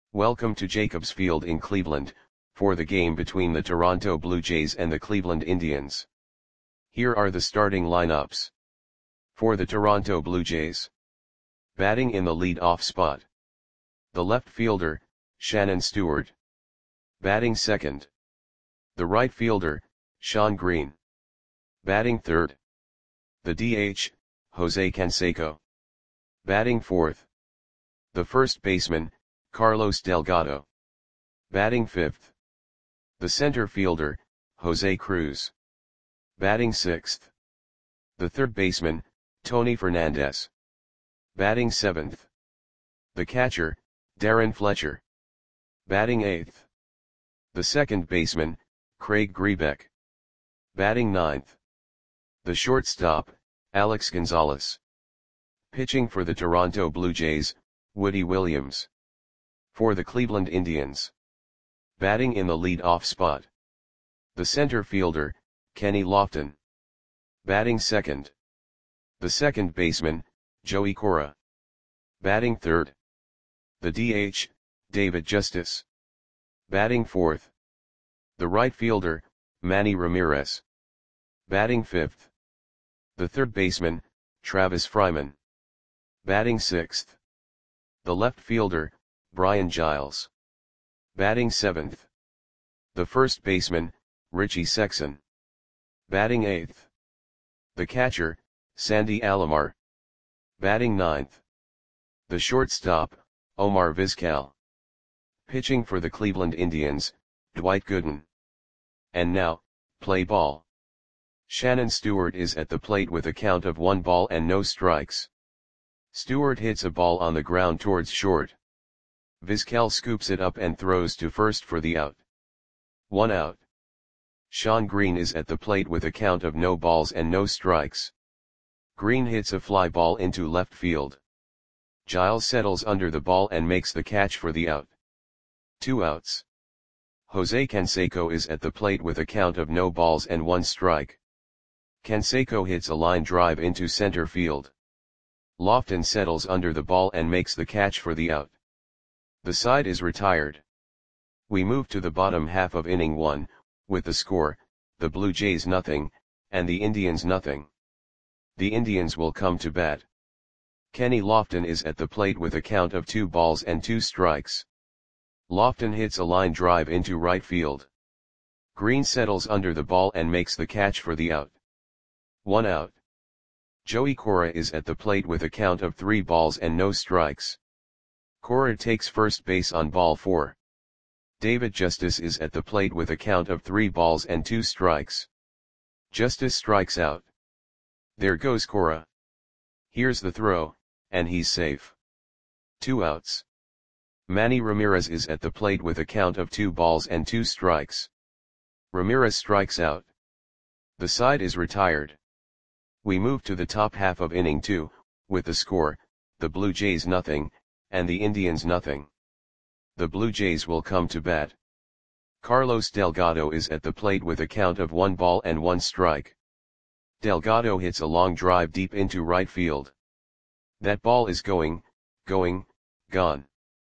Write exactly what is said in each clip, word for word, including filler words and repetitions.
Welcome to Jacobs Field in Cleveland, for the game between the Toronto Blue Jays and the Cleveland Indians. Here are the starting lineups. For the Toronto Blue Jays. Batting in the lead-off spot. The left fielder, Shannon Stewart. Batting second. The right fielder, Shawn Green. Batting third. The D H, Jose Canseco. Batting fourth. The first baseman, Carlos Delgado. Batting fifth. The center fielder, Jose Cruz. Batting sixth. The third baseman, Tony Fernandez. Batting seventh. The catcher, Darren Fletcher. Batting eighth. The second baseman, Craig Grebeck. Batting ninth. The shortstop, Alex Gonzalez. Pitching for the Toronto Blue Jays, Woody Williams. For the Cleveland Indians. Batting in the lead-off spot. The center fielder, Kenny Lofton. Batting second. The second baseman, Joey Cora. Batting third. The D H, David Justice. Batting fourth. The right fielder, Manny Ramirez. Batting fifth. The third baseman, Travis Fryman. Batting sixth. The left fielder, Brian Giles. Batting seventh. The first baseman, Richie Sexson. Batting eighth. The catcher, Sandy Alomar. Batting ninth. The shortstop, Omar Vizquel. Pitching for the Cleveland Indians, Dwight Gooden. And now, play ball. Shannon Stewart is at the plate with a count of one ball and no strikes. Stewart hits a ball on the ground towards short. Vizquel scoops it up and throws to first for the out. One out. Shawn Green is at the plate with a count of no balls and no strikes. Green hits a fly ball into left field. Giles settles under the ball and makes the catch for the out. Two outs. Jose Canseco is at the plate with a count of no balls and one strike. Canseco hits a line drive into center field. Lofton settles under the ball and makes the catch for the out. The side is retired. We move to the bottom half of inning one, with the score, the Blue Jays nothing, and the Indians nothing. The Indians will come to bat. Kenny Lofton is at the plate with a count of two balls and two strikes. Lofton hits a line drive into right field. Green settles under the ball and makes the catch for the out. One out. Joey Cora is at the plate with a count of three balls and no strikes. Cora takes first base on ball four. David Justice is at the plate with a count of three balls and two strikes. Justice strikes out. There goes Cora. Here's the throw, and he's safe. Two outs. Manny Ramirez is at the plate with a count of two balls and two strikes. Ramirez strikes out. The side is retired. We move to the top half of inning two, with the score, the Blue Jays nothing, and the Indians nothing. The Blue Jays will come to bat. Carlos Delgado is at the plate with a count of one ball and one strike. Delgado hits a long drive deep into right field. That ball is going, going, gone.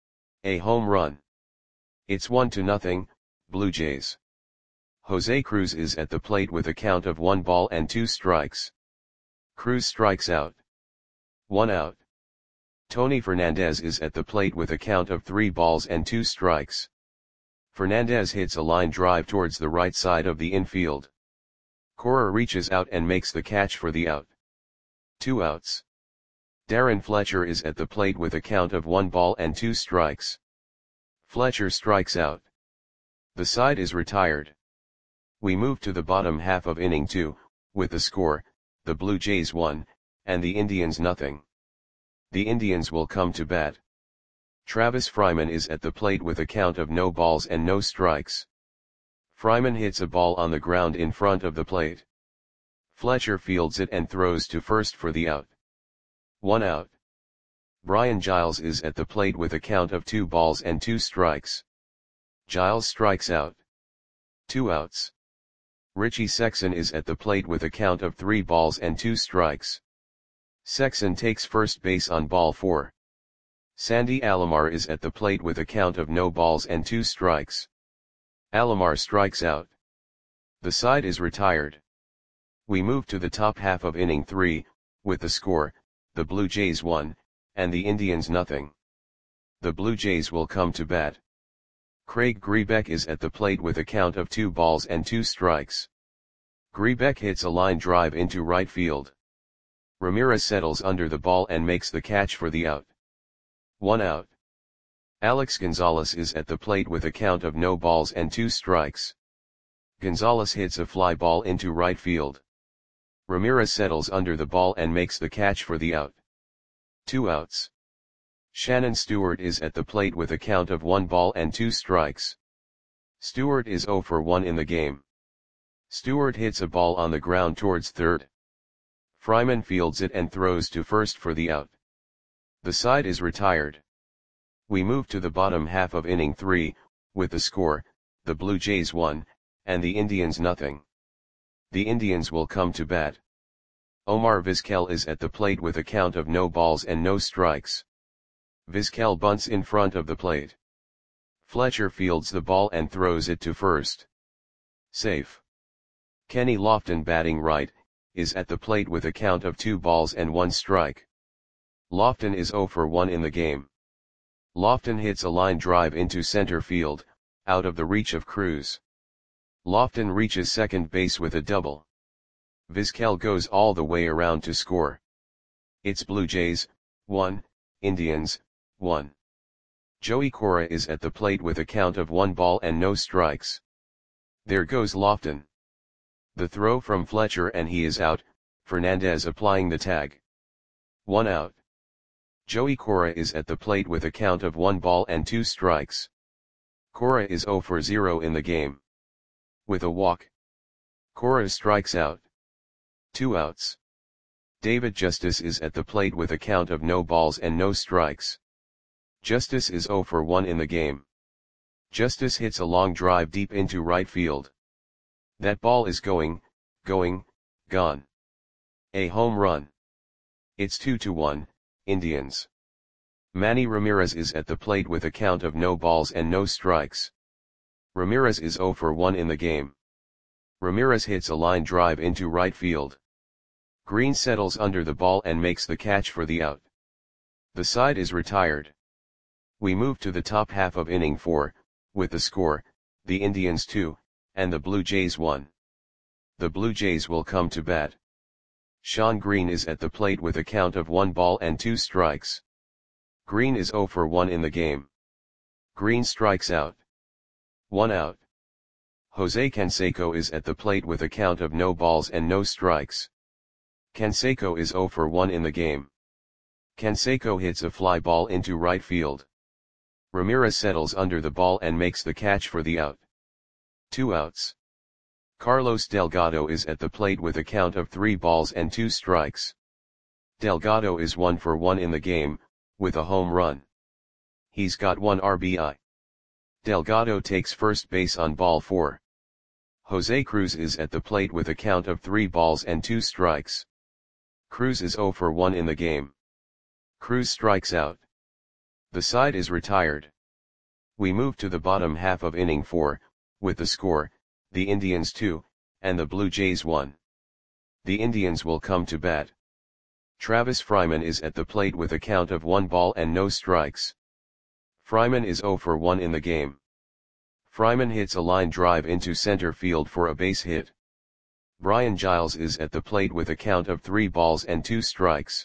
A home run. It's one to nothing, Blue Jays. Jose Cruz is at the plate with a count of one ball and two strikes. Cruz strikes out. One out. Tony Fernandez is at the plate with a count of three balls and two strikes. Fernandez hits a line drive towards the right side of the infield. Cora reaches out and makes the catch for the out. Two outs. Darren Fletcher is at the plate with a count of one ball and two strikes. Fletcher strikes out. The side is retired. We move to the bottom half of inning two, with the score, the Blue Jays one, and the Indians nothing. The Indians will come to bat. Travis Fryman is at the plate with a count of no balls and no strikes. Fryman hits a ball on the ground in front of the plate. Fletcher fields it and throws to first for the out. One out. Brian Giles is at the plate with a count of two balls and two strikes. Giles strikes out. Two outs. Richie Sexson is at the plate with a count of three balls and two strikes. Sexson takes first base on ball four. Sandy Alomar is at the plate with a count of no balls and two strikes. Alomar strikes out. The side is retired. We move to the top half of inning three, with the score, the Blue Jays one, and the Indians nothing. The Blue Jays will come to bat. Craig Grebeck is at the plate with a count of two balls and two strikes. Grebeck hits a line drive into right field. Ramirez settles under the ball and makes the catch for the out. One out. Alex Gonzalez is at the plate with a count of no balls and two strikes. Gonzalez hits a fly ball into right field. Ramirez settles under the ball and makes the catch for the out. Two outs. Shannon Stewart is at the plate with a count of one ball and two strikes. Stewart is zero for one in the game. Stewart hits a ball on the ground towards third. Fryman fields it and throws to first for the out. The side is retired. We move to the bottom half of inning three, with the score, the Blue Jays one, and the Indians nothing. The Indians will come to bat. Omar Vizquel is at the plate with a count of no balls and no strikes. Vizquel bunts in front of the plate. Fletcher fields the ball and throws it to first. Safe. Kenny Lofton, batting right, is at the plate with a count of two balls and one strike. Lofton is zero for one in the game. Lofton hits a line drive into center field, out of the reach of Cruz. Lofton reaches second base with a double. Vizquel goes all the way around to score. It's Blue Jays, one, Indians, one. Joey Cora is at the plate with a count of one ball and no strikes. There goes Lofton. The throw from Fletcher and he is out, Fernandez applying the tag. One out. Joey Cora is at the plate with a count of one ball and two strikes. Cora is zero for zero in the game. With a walk. Cora strikes out. Two outs. David Justice is at the plate with a count of no balls and no strikes. Justice is zero for one in the game. Justice hits a long drive deep into right field. That ball is going, going, gone. A home run. It's two to one, Indians. Manny Ramirez is at the plate with a count of no balls and no strikes. Ramirez is zero for one in the game. Ramirez hits a line drive into right field. Green settles under the ball and makes the catch for the out. The side is retired. We move to the top half of inning four, with the score, the Indians two, and the Blue Jays one. The Blue Jays will come to bat. Sean Green is at the plate with a count of one ball and two strikes. Green is zero for one in the game. Green strikes out. One out. Jose Canseco is at the plate with a count of no balls and no strikes. Canseco is zero for one in the game. Canseco hits a fly ball into right field. Ramirez settles under the ball and makes the catch for the out. Two outs. Carlos Delgado is at the plate with a count of three balls and two strikes. Delgado is one for one in the game, with a home run. He's got one R B I. Delgado takes first base on ball four. Jose Cruz is at the plate with a count of three balls and two strikes. Cruz is zero for one in the game. Cruz strikes out. The side is retired. We move to the bottom half of inning four, with the score, the Indians two, and the Blue Jays one. The Indians will come to bat. Travis Fryman is at the plate with a count of one ball and no strikes. Fryman is zero for one in the game. Fryman hits a line drive into center field for a base hit. Brian Giles is at the plate with a count of three balls and two strikes.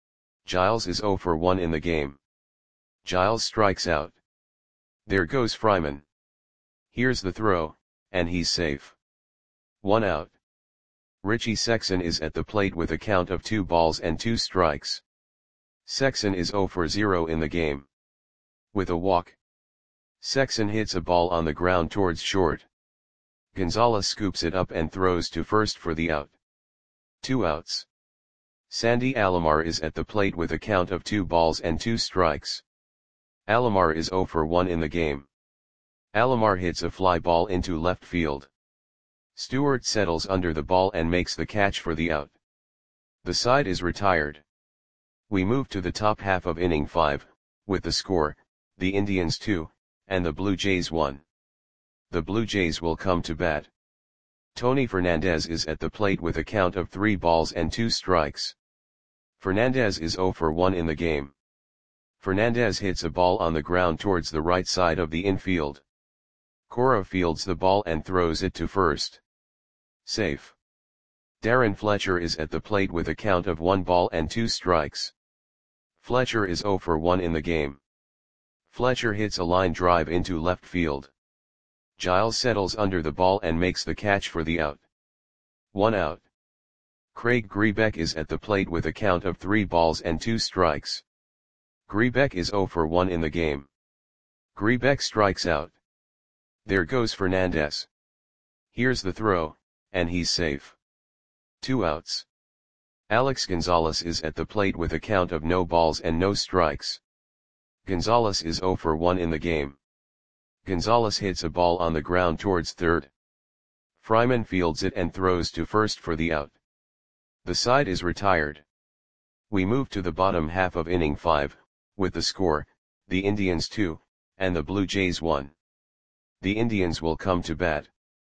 Giles is zero for one in the game. Giles strikes out. There goes Fryman. Here's the throw, and he's safe. One out. Richie Sexson is at the plate with a count of two balls and two strikes. Sexson is zero for zero in the game. With a walk. Sexson hits a ball on the ground towards short. Gonzalez scoops it up and throws to first for the out. Two outs. Sandy Alomar is at the plate with a count of two balls and two strikes. Alomar is zero for one in the game. Alomar hits a fly ball into left field. Stewart settles under the ball and makes the catch for the out. The side is retired. We move to the top half of inning five, with the score, the Indians two, and the Blue Jays one. The Blue Jays will come to bat. Tony Fernandez is at the plate with a count of three balls and two strikes. Fernandez is zero for one in the game. Fernandez hits a ball on the ground towards the right side of the infield. Cora fields the ball and throws it to first. Safe. Darren Fletcher is at the plate with a count of one ball and two strikes. Fletcher is zero for one in the game. Fletcher hits a line drive into left field. Giles settles under the ball and makes the catch for the out. One out. Craig Grebeck is at the plate with a count of three balls and two strikes. Grebeck is zero for one in the game. Grebeck strikes out. There goes Fernandez. Here's the throw, and he's safe. Two outs. Alex Gonzalez is at the plate with a count of no balls and no strikes. Gonzalez is zero for one in the game. Gonzalez hits a ball on the ground towards third. Fryman fields it and throws to first for the out. The side is retired. We move to the bottom half of inning five, with the score, the Indians two, and the Blue Jays one. The Indians will come to bat.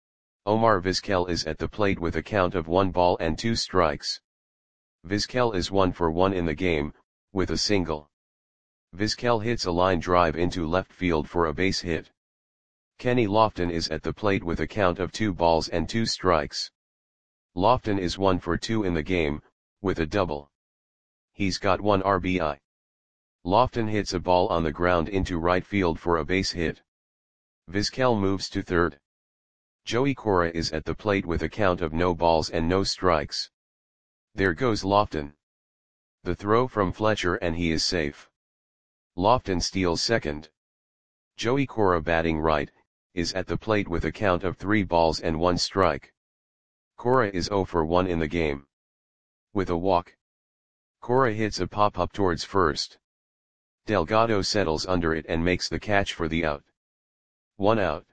Omar Vizquel is at the plate with a count of one ball and two strikes. Vizquel is one for one in the game, with a single. Vizquel hits a line drive into left field for a base hit. Kenny Lofton is at the plate with a count of two balls and two strikes. Lofton is one for two in the game, with a double. He's got one R B I. Lofton hits a ball on the ground into right field for a base hit. Vizquel moves to third. Joey Cora is at the plate with a count of no balls and no strikes. There goes Lofton. The throw from Fletcher and he is safe. Lofton steals second. Joey Cora, batting right, is at the plate with a count of three balls and one strike. Cora is zero for one in the game. With a walk. Cora hits a pop-up towards first. Delgado settles under it and makes the catch for the out. One out.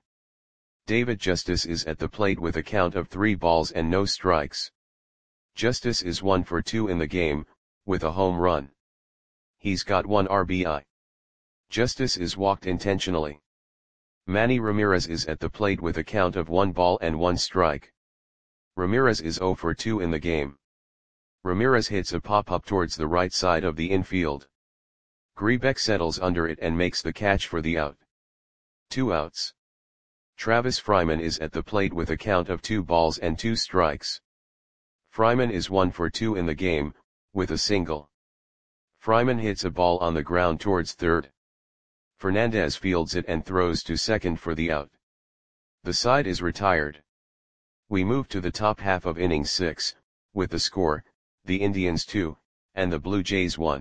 David Justice is at the plate with a count of three balls and no strikes. Justice is one for two in the game, with a home run. He's got one R B I. Justice is walked intentionally. Manny Ramirez is at the plate with a count of one ball and one strike. Ramirez is zero for two in the game. Ramirez hits a pop-up towards the right side of the infield. Grebeck settles under it and makes the catch for the out. Two outs. Travis Fryman is at the plate with a count of two balls and two strikes. Fryman is one for two in the game, with a single. Fryman hits a ball on the ground towards third. Fernandez fields it and throws to second for the out. The side is retired. We move to the top half of inning six, with the score, the Indians two, and the Blue Jays one.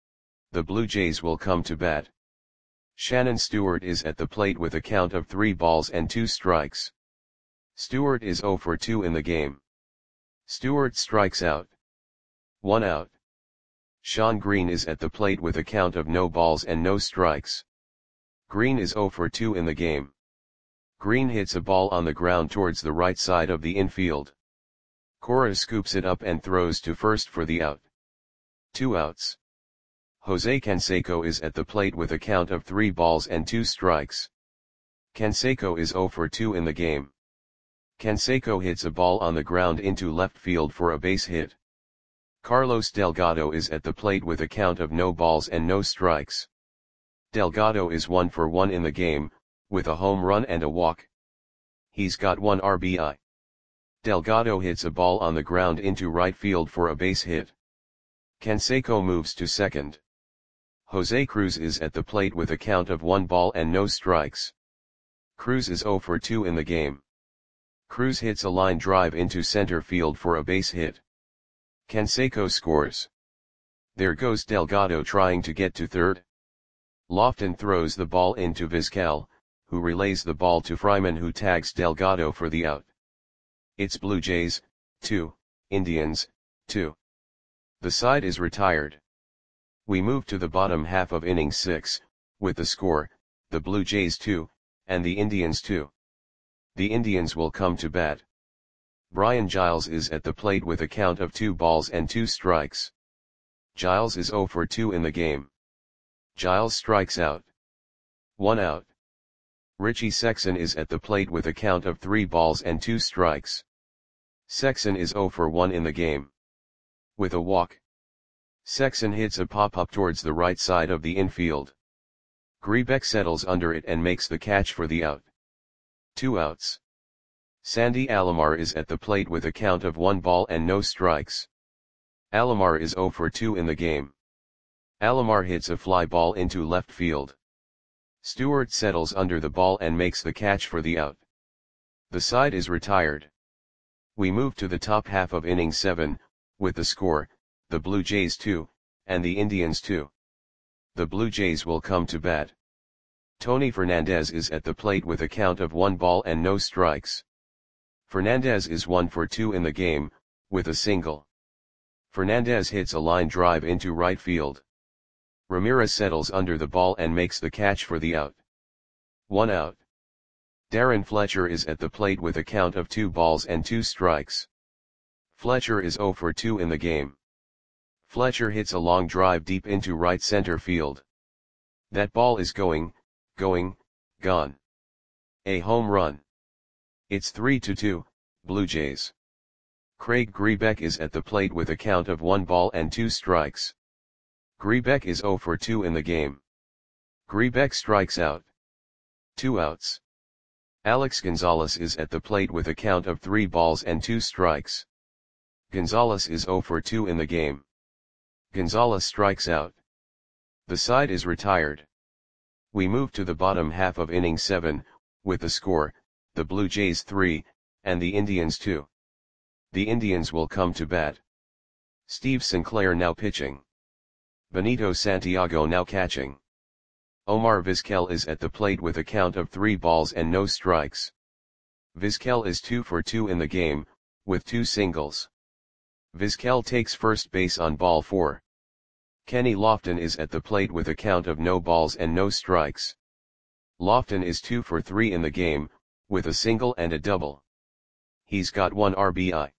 The Blue Jays will come to bat. Shannon Stewart is at the plate with a count of three balls and two strikes. Stewart is zero for two in the game. Stewart strikes out. One out. Sean Green is at the plate with a count of no balls and no strikes. Green is zero for two in the game. Green hits a ball on the ground towards the right side of the infield. Cora scoops it up and throws to first for the out. Two outs. Jose Canseco is at the plate with a count of three balls and two strikes. Canseco is zero for two in the game. Canseco hits a ball on the ground into left field for a base hit. Carlos Delgado is at the plate with a count of no balls and no strikes. Delgado is one for one in the game, with a home run and a walk. He's got one R B I. Delgado hits a ball on the ground into right field for a base hit. Canseco moves to second. Jose Cruz is at the plate with a count of one ball and no strikes. Cruz is zero for two in the game. Cruz hits a line drive into center field for a base hit. Canseco scores. There goes Delgado trying to get to third. Lofton throws the ball into Vizquel, who relays the ball to Fryman, who tags Delgado for the out. It's Blue Jays, two, Indians, two. The side is retired. We move to the bottom half of inning six, with the score, the Blue Jays two, and the Indians two. The Indians will come to bat. Brian Giles is at the plate with a count of two balls and two strikes. Giles is zero for two in the game. Giles strikes out. One out. Richie Sexton is at the plate with a count of three balls and two strikes. Sexton is zero for one in the game. With a walk, Sexton hits a pop-up towards the right side of the infield. Grebeck settles under it and makes the catch for the out. Two outs. Sandy Alomar is at the plate with a count of one ball and no strikes. Alomar is zero for two in the game. Alomar hits a fly ball into left field. Stewart settles under the ball and makes the catch for the out. The side is retired. We move to the top half of inning seven, with the score, the Blue Jays two, and the Indians two. The Blue Jays will come to bat. Tony Fernandez is at the plate with a count of one ball and no strikes. Fernandez is one for two in the game, with a single. Fernandez hits a line drive into right field. Ramirez settles under the ball and makes the catch for the out. One out. Darren Fletcher is at the plate with a count of two balls and two strikes. Fletcher is zero for two in the game. Fletcher hits a long drive deep into right center field. That ball is going, going, gone. A home run. It's three to two, Blue Jays. Craig Grebeck is at the plate with a count of one ball and two strikes. Grebeck is zero for two in the game. Grebeck strikes out. Two outs. Alex Gonzalez is at the plate with a count of three balls and two strikes. Gonzalez is zero for two in the game. Gonzalez strikes out. The side is retired. We move to the bottom half of inning seven, with the score, the Blue Jays three, and the Indians two. The Indians will come to bat. Steve Sinclair now pitching. Benito Santiago now catching. Omar Vizquel is at the plate with a count of three balls and no strikes. Vizquel is two for two in the game, with two singles. Vizquel takes first base on ball four. Kenny Lofton is at the plate with a count of no balls and no strikes. Lofton is two for three in the game, with a single and a double. He's got one R B I.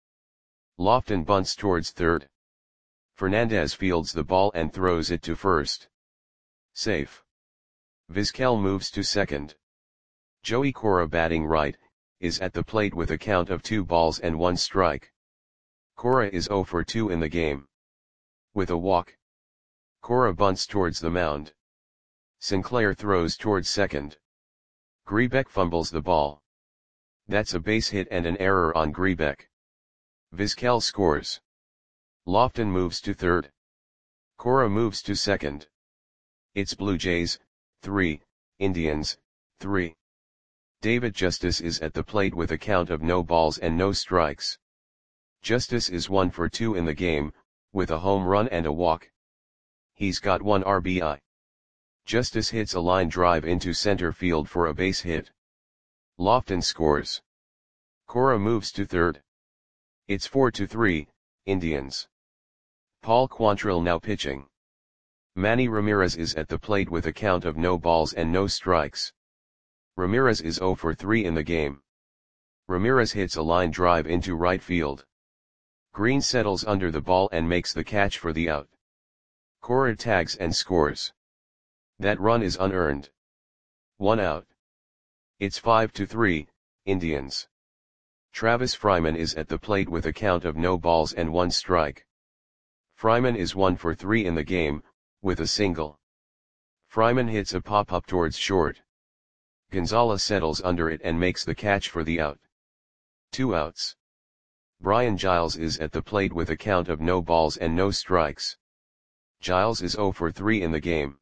Lofton bunts towards third. Fernandez fields the ball and throws it to first. Safe. Vizquel moves to second. Joey Cora, batting right, is at the plate with a count of two balls and one strike. Cora is zero for two in the game. With a walk, Cora bunts towards the mound. Sinclair throws towards second. Grebeck fumbles the ball. That's a base hit and an error on Grebeck. Vizquel scores. Lofton moves to third. Cora moves to second. It's Blue Jays, three, Indians, three. David Justice is at the plate with a count of no balls and no strikes. Justice is one for two in the game, with a home run and a walk. He's got one R B I. Justice hits a line drive into center field for a base hit. Lofton scores. Cora moves to third. It's four to three, Indians. Paul Quantrill now pitching. Manny Ramirez is at the plate with a count of no balls and no strikes. Ramirez is zero for three in the game. Ramirez hits a line drive into right field. Green settles under the ball and makes the catch for the out. Cora tags and scores. That run is unearned. One out. It's five to three, Indians. Travis Fryman is at the plate with a count of no balls and one strike. Fryman is one for three in the game, with a single. Fryman hits a pop-up towards short. Gonzalez settles under it and makes the catch for the out. Two outs. Brian Giles is at the plate with a count of no balls and no strikes. Giles is zero for three in the game.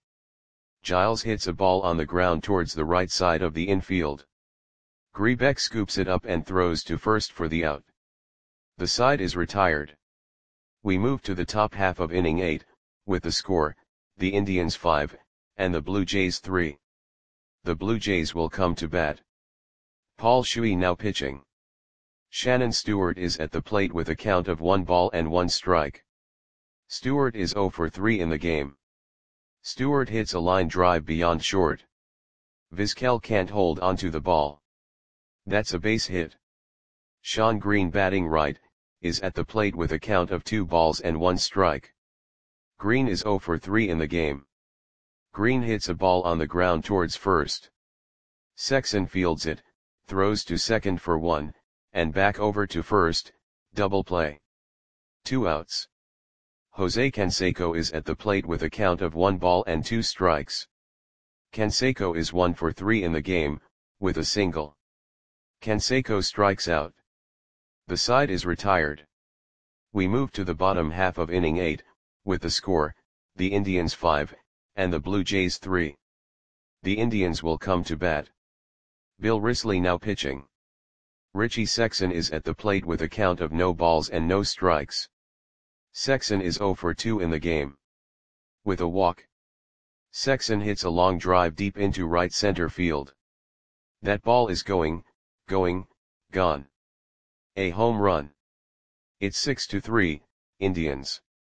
Giles hits a ball on the ground towards the right side of the infield. Grebeck scoops it up and throws to first for the out. The side is retired. We move to the top half of inning eight, with the score, the Indians five, and the Blue Jays three. The Blue Jays will come to bat. Paul Shuey now pitching. Shannon Stewart is at the plate with a count of one ball and one strike. Stewart is zero for three in the game. Stewart hits a line drive beyond short. Vizquel can't hold onto the ball. That's a base hit. Sean Green, batting right, is at the plate with a count of two balls and one strike. Green is zero for three in the game. Green hits a ball on the ground towards first. Sexson fields it, throws to second for one, and back over to first, double play. Two outs. Jose Canseco is at the plate with a count of one ball and two strikes. Canseco is one for three in the game, with a single. Canseco strikes out. The side is retired. We move to the bottom half of inning eight, with the score, the Indians five, and the Blue Jays three. The Indians will come to bat. Bill Risley now pitching. Richie Sexson is at the plate with a count of no balls and no strikes. Sexson is zero for two in the game. With a walk. Sexson hits a long drive deep into right center field. That ball is going, going, gone. A home run. It's six to three, Indians.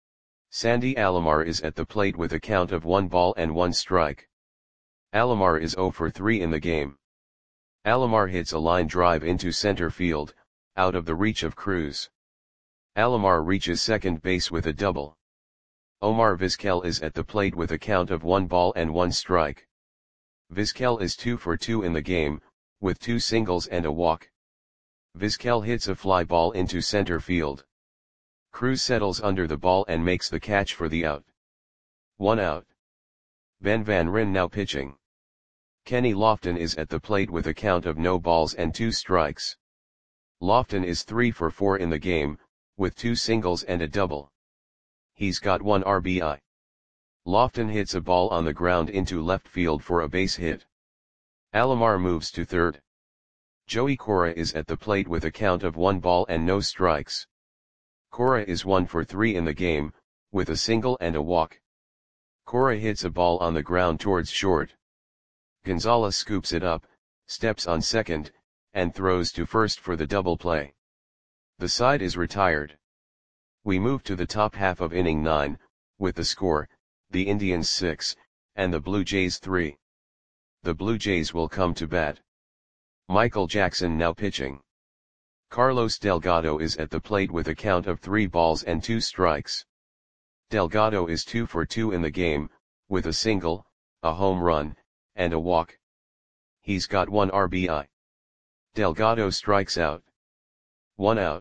Sandy Alomar is at the plate with a count of one ball and one strike. Alomar is zero for three in the game. Alomar hits a line drive into center field, out of the reach of Cruz. Alomar reaches second base with a double. Omar Vizquel is at the plate with a count of one ball and one strike. Vizquel is two for two in the game, with two singles and a walk. Vizquel hits a fly ball into center field. Cruz settles under the ball and makes the catch for the out. One out. Ben Van Ryn now pitching. Kenny Lofton is at the plate with a count of no balls and two strikes. Lofton is three for four in the game, with two singles and a double. He's got one R B I. Lofton hits a ball on the ground into left field for a base hit. Alomar moves to third. Joey Cora is at the plate with a count of one ball and no strikes. Cora is one for three in the game, with a single and a walk. Cora hits a ball on the ground towards short. Gonzalez scoops it up, steps on second, and throws to first for the double play. The side is retired. We move to the top half of inning nine, with the score, the Indians six, and the Blue Jays three. The Blue Jays will come to bat. Michael Jackson now pitching. Carlos Delgado is at the plate with a count of three balls and two strikes. Delgado is two for two in the game, with a single, a home run, and a walk. He's got one R B I. Delgado strikes out. One out.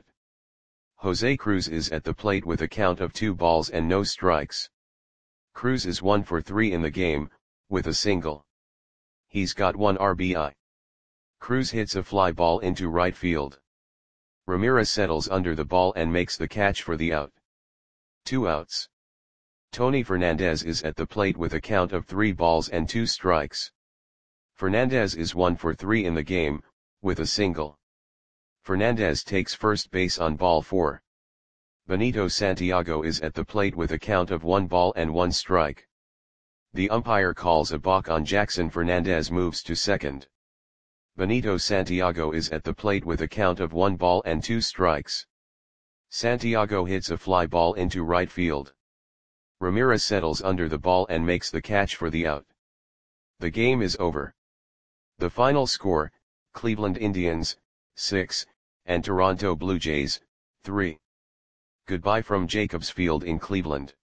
Jose Cruz is at the plate with a count of two balls and no strikes. Cruz is one for three in the game, with a single. He's got one R B I. Cruz hits a fly ball into right field. Ramirez settles under the ball and makes the catch for the out. Two outs. Tony Fernandez is at the plate with a count of three balls and two strikes. Fernandez is one for three in the game, with a single. Fernandez takes first base on ball four. Benito Santiago is at the plate with a count of one ball and one strike. The umpire calls a balk on Jackson. Fernandez moves to second. Benito Santiago is at the plate with a count of one ball and two strikes. Santiago hits a fly ball into right field. Ramirez settles under the ball and makes the catch for the out. The game is over. The final score, Cleveland Indians, six, and Toronto Blue Jays, three. Goodbye from Jacobs Field in Cleveland.